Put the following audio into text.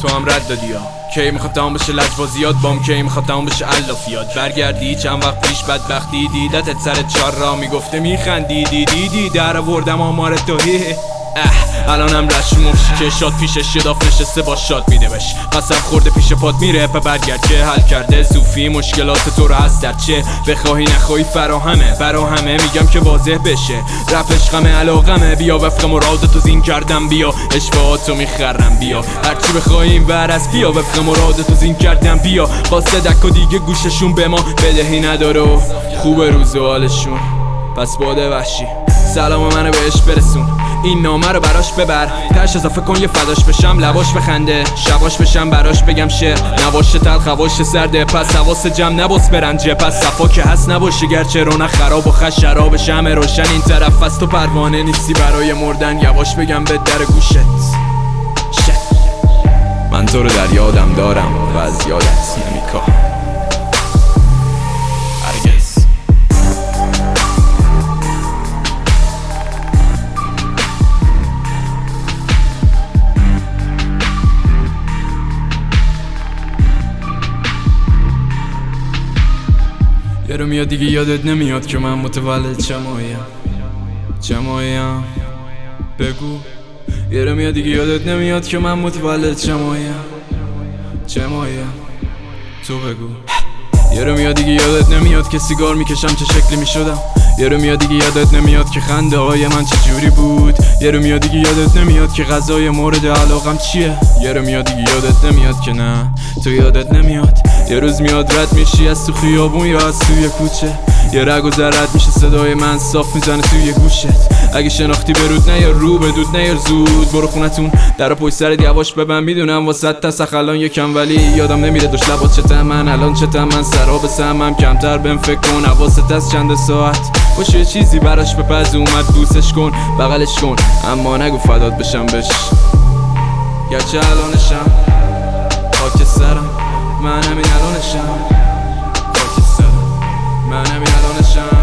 تو هم رد دادی ها. کی میخواد تمام بشه لجبازیات بام، کی میخواد تمام بشه علافیات. برگردی چند وقت پیش بدبختی دیدتت سر چار را میگفته میخندی در آوردم آمار توهی. الانم رش مفشی که شاد پیشش یداف نشسته با شاد میده بش. قسم خورده پیش پات میره برگرد که حل کرده صوفی مشکلات تو رو هست در چه بخواهی نخواهی فراهمه برا همه میگم که واضح بشه. رپ عشقمه علاقمه بیا وفق مرادتو زین کردم بیا اشتباهاتو میخرم بیا هرچی بخواهیم ورس بیا وفق مرادتو زین کردم بیا واسه دک و دیگه گوششون به ما بدهی نداره و خوب روز و حالشون پس باده وحشی سلام منو بهش برسون این نامه رو براش ببر ترش اضافه کن یه فداش بشم لباش بخنده شباش بشم براش بگم شعر نواشه تلخ هواش سرده پس حواس جمع نباس برنجه پس صفا که هست نباشه گرچه رونق خراب و خش شراب شمع روشن این طرف از تو پروانه نیستی برای مردن یواش بگم به در گوشت من تو رو در یادم دارم و از یادت نمیکاهم یه رو میاد دیگه یادت نمیاد که من متولد چمایم بگو یه رو میاد دیگه یادت نمیاد که من متولد چمایم تو بگو یه رو میاد دیگه یادت نمیاد که سیگار میکشم چه شکلی میشدم یه رو میاد دیگه یادت نمیاد که خنده های من چه جوری بود یه رو میاد دیگه یادت نمیاد که غذای مورد علاقم چیه یه رو میاد دیگه یادت نمیاد که نه تو یادت نمیاد یه روز میاد رد میشی از تو خیابون یا از توی کوچه یه رگ و ذرت میشه صدای من صاف میزنه توی گوشت اگه شناختی برود نه یا رو بدود نه یا زود برو خونتون در پشت سرت یواش ببن میدونم واسه تسخ الان یکم ولی یادم نمیره دوش لبات چتم من الان چتم من سراب سمم کمتر بهم فکر کن حواست از چند ساعت باشه یه چیزی براش بپز اومد بوسش کن بغلش کن اما نگو فدات بشم بش گرچه الانشم خاک سرم من همین الانشم خاک سرم من همین الانشم